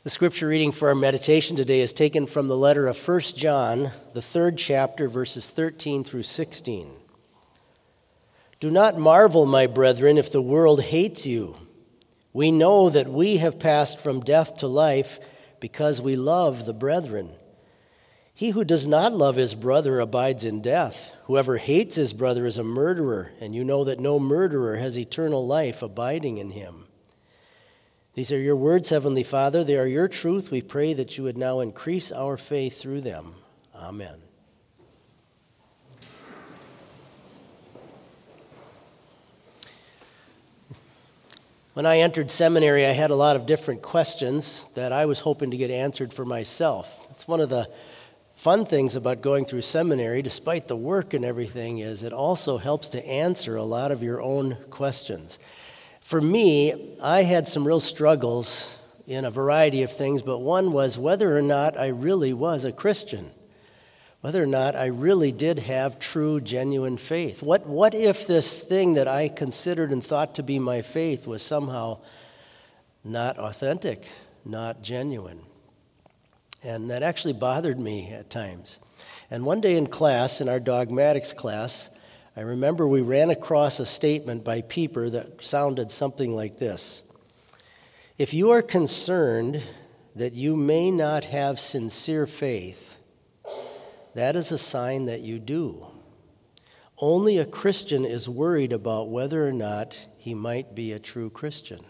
The scripture reading for our meditation today is taken from the letter of 1 John, the 3rd chapter, verses 13 through 16. Do not marvel, my brethren, if the world hates you. We know that we have passed from death to life because we love the brethren. He who does not love his brother abides in death. Whoever hates his brother is a murderer, and you know that no murderer has eternal life abiding in him. These are your words, Heavenly Father. They are your truth. We pray that you would now increase our faith through them. Amen. When I entered seminary, I had a lot of different questions that I was hoping to get answered for myself. It's one of the fun things about going through seminary, despite the work and everything, is it also helps to answer a lot of your own questions. For me, I had some real struggles in a variety of things, but one was whether or not I really was a Christian, whether or not I really did have true, genuine faith. What if this thing that I considered and thought to be my faith was somehow not authentic, not genuine? And that actually bothered me at times. And one day in class, in our dogmatics class, I remember we ran across a statement by Pieper that sounded something like this. If you are concerned that you may not have sincere faith, that is a sign that you do. Only a Christian is worried about whether or not he might be a true Christian.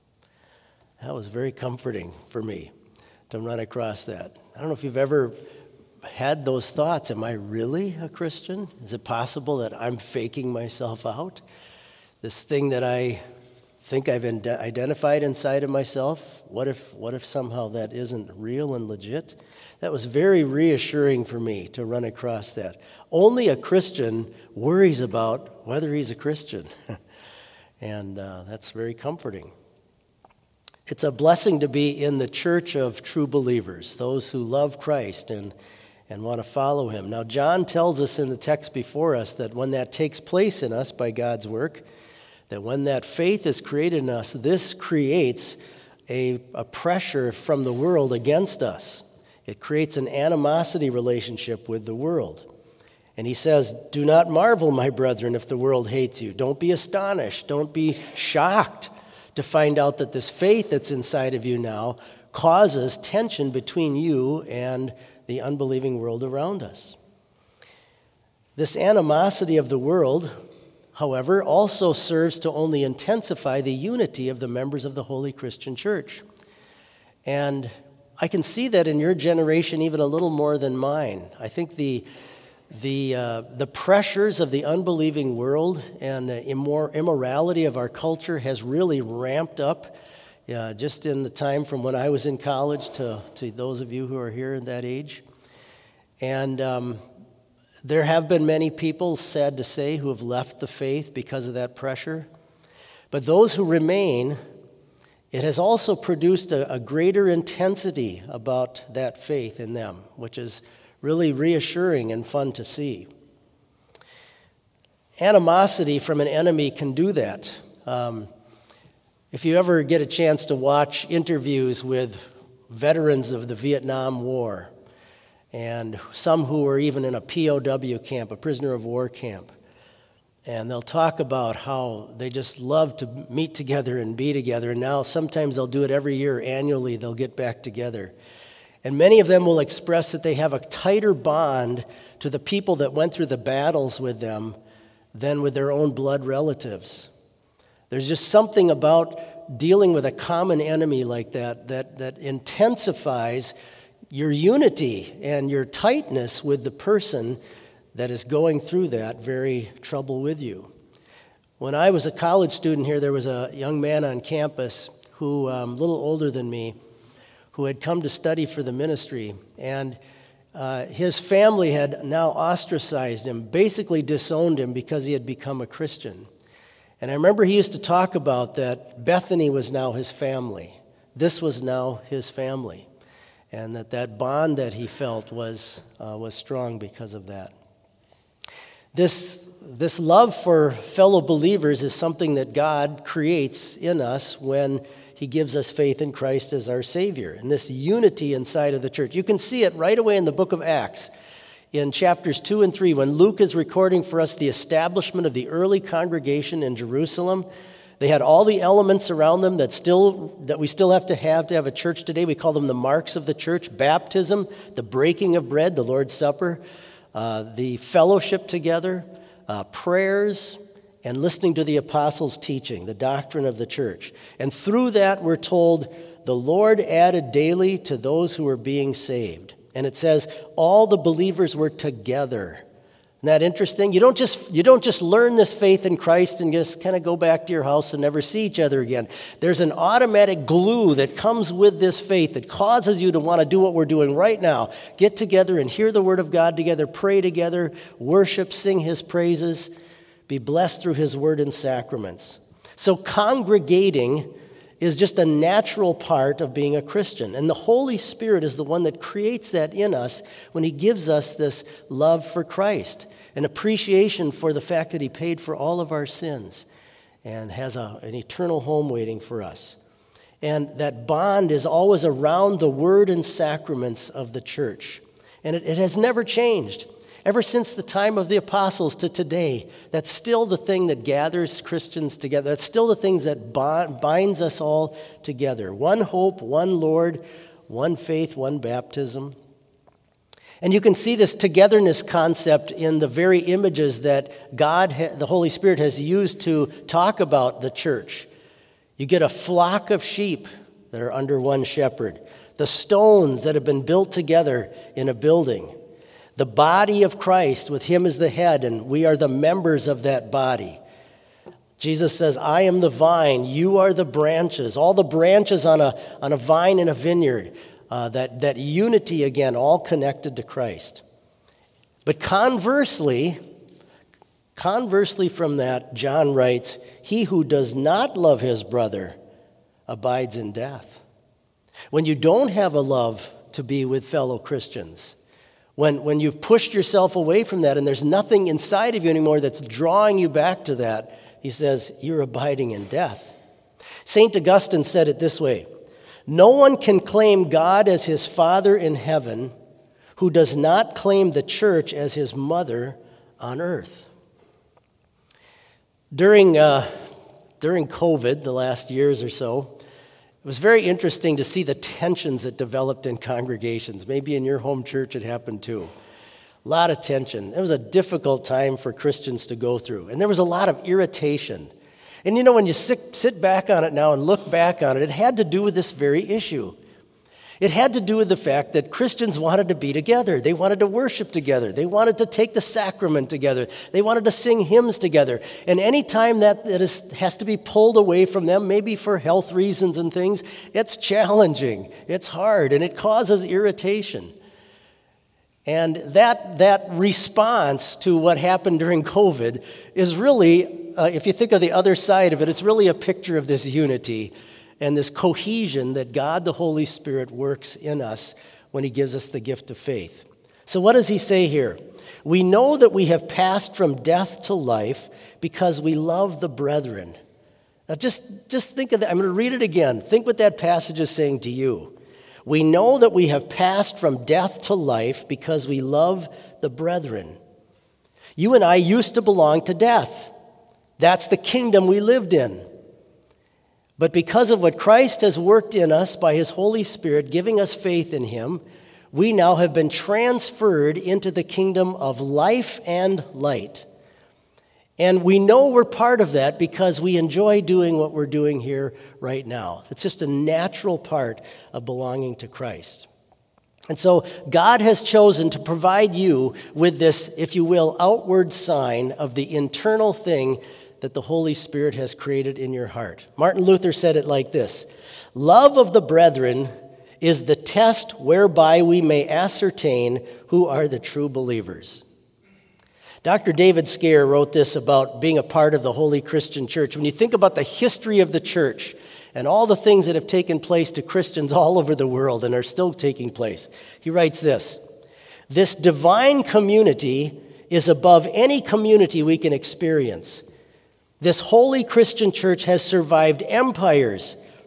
That was very comforting for me to run across that. I don't know if you've ever had those thoughts. Am I really a Christian? Is it possible that I'm faking myself out? This thing that I think I've identified inside of myself, what if somehow that isn't real and legit? That was very reassuring for me to run across that. Only a Christian worries about whether he's a Christian. And that's very comforting. It's a blessing to be in the church of true believers, those who love Christ and want to follow him. Now, John tells us in the text before us that when that takes place in us by God's work, that when that faith is created in us, this creates a pressure from the world against us. It creates an animosity relationship with the world. And he says, do not marvel, my brethren, if the world hates you. Don't be astonished. Don't be shocked to find out that this faith that's inside of you now causes tension between you and the unbelieving world around us. This animosity of the world, however, also serves to only intensify the unity of the members of the Holy Christian Church. And I can see that in your generation even a little more than mine. I think the pressures of the unbelieving world and the immorality of our culture has really ramped up just in the time from when I was in college to those of you who are here in that age. And there have been many people, sad to say, who have left the faith because of that pressure. But those who remain, it has also produced a greater intensity about that faith in them, which is really reassuring and fun to see. Animosity from an enemy can do that. If you ever get a chance to watch interviews with veterans of the Vietnam War, and some who were even in a POW camp, a prisoner of war camp, and they'll talk about how they just love to meet together and be together, and now sometimes they'll do it every year, annually they'll get back together. And many of them will express that they have a tighter bond to the people that went through the battles with them than with their own blood relatives. There's just something about dealing with a common enemy like that intensifies your unity and your tightness with the person that is going through that very trouble with you. When I was a college student here, there was a young man on campus who, a little older than me, who had come to study for the ministry. And his family had now ostracized him, basically disowned him because he had become a Christian. And I remember he used to talk about that Bethany was now his family. This was now his family. And that bond that he felt was strong because of that. This love for fellow believers is something that God creates in us when He he gives us faith in Christ as our Savior, and this unity inside of the church. You can see it right away in the book of Acts. In chapters 2 and 3, when Luke is recording for us the establishment of the early congregation in Jerusalem, they had all the elements around them that we still have to have a church today. We call them the marks of the church: baptism, the breaking of bread, the Lord's Supper, the fellowship together, prayers, and listening to the apostles' teaching, the doctrine of the church. And through that, we're told, the Lord added daily to those who were being saved. And it says all the believers were together. Isn't that interesting? You don't just learn this faith in Christ and just kind of go back to your house and never see each other again. There's an automatic glue that comes with this faith that causes you to want to do what we're doing right now. Get together and hear the word of God together, pray together, worship, sing his praises, be blessed through his word and sacraments. So congregating is just a natural part of being a Christian. And the Holy Spirit is the one that creates that in us when he gives us this love for Christ, an appreciation for the fact that he paid for all of our sins and has an eternal home waiting for us. And that bond is always around the word and sacraments of the church. And it has never changed. Ever since the time of the apostles to today, that's still the thing that gathers Christians together. That's still the things that binds us all together. One hope, one Lord, one faith, one baptism. And you can see this togetherness concept in the very images that God, the Holy Spirit, has used to talk about the church. You get a flock of sheep that are under one shepherd. The stones that have been built together in a building. The body of Christ with him as the head, and we are the members of that body. Jesus says, I am the vine, you are the branches. All the branches on a vine in a vineyard. That unity again, all connected to Christ. But conversely from that, John writes, he who does not love his brother abides in death. When you don't have a love to be with fellow Christians, when you've pushed yourself away from that and there's nothing inside of you anymore that's drawing you back to that, he says, you're abiding in death. St. Augustine said it this way: no one can claim God as his Father in heaven who does not claim the church as his mother on earth. During COVID, the last years or so, it was very interesting to see the tensions that developed in congregations. Maybe in your home church it happened too. A lot of tension. It was a difficult time for Christians to go through. And there was a lot of irritation. And you know, when you sit back on it now and look back on it, it had to do with this very issue. It had to do with the fact that Christians wanted to be together. They wanted to worship together. They wanted to take the sacrament together. They wanted to sing hymns together. And any time that has to be pulled away from them, maybe for health reasons and things, it's challenging, it's hard, and it causes irritation. And that response to what happened during COVID is really, if you think of the other side of it, it's really a picture of this unity and this cohesion that God, the Holy Spirit, works in us when he gives us the gift of faith. So what does he say here? We know that we have passed from death to life because we love the brethren. Now just think of that. I'm going to read it again. Think what that passage is saying to you. We know that we have passed from death to life because we love the brethren. You and I used to belong to death. That's the kingdom we lived in. But because of what Christ has worked in us by his Holy Spirit, giving us faith in him, we now have been transferred into the kingdom of life and light. And we know we're part of that because we enjoy doing what we're doing here right now. It's just a natural part of belonging to Christ. And so God has chosen to provide you with this, if you will, outward sign of the internal thing that the Holy Spirit has created in your heart. Martin Luther said it like this: love of the brethren is the test whereby we may ascertain who are the true believers. Dr. David Scare wrote this about being a part of the Holy Christian Church. When you think about the history of the church and all the things that have taken place to Christians all over the world and are still taking place, he writes this: this divine community is above any community we can experience. This holy Christian church has survived empires,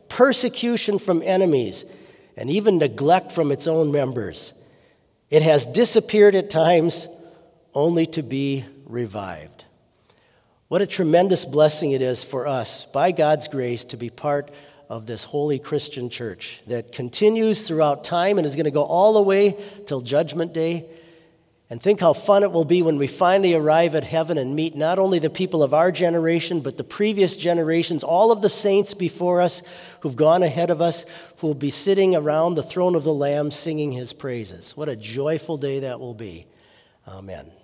persecution from enemies, and even neglect from its own members. It has disappeared at times only to be revived. What a tremendous blessing it is for us, by God's grace, to be part of this holy Christian church that continues throughout time and is going to go all the way till Judgment Day. And think how fun it will be when we finally arrive at heaven and meet not only the people of our generation, but the previous generations, all of the saints before us who've gone ahead of us, who will be sitting around the throne of the Lamb singing his praises. What a joyful day that will be. Amen.